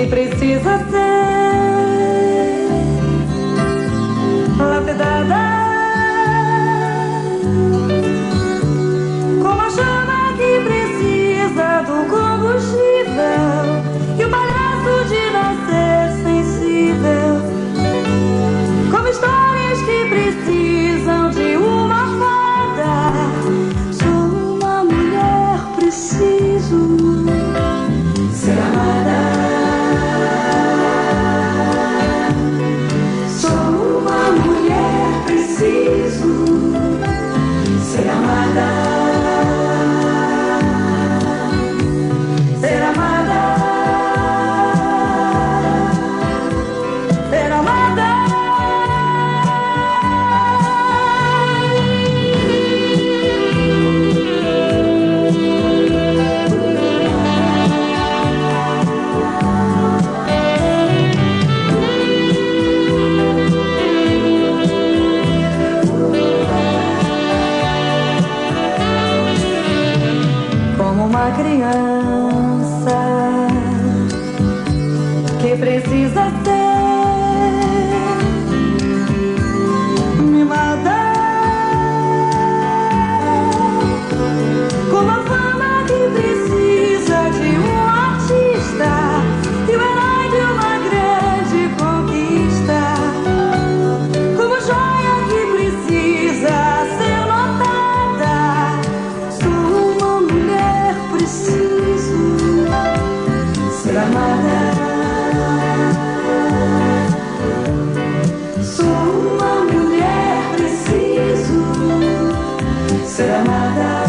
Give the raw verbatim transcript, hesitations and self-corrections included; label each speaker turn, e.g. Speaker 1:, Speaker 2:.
Speaker 1: precisa ser lapidada como a chama que precisa do combustível e o palhaço de nascer sensível, como histórias que precisam de uma fada. Sou uma mulher, preciso ser amada. Sou uma mulher, preciso ser amada. Ser amada. Ser amada. Como uma criança que precisa ser mimada, como a fama que precisa de um artista e o herói de uma grande conquista, como joia que precisa ser notada. Sou uma mulher, preciso ser amada. Sou uma mulher, preciso ser amada.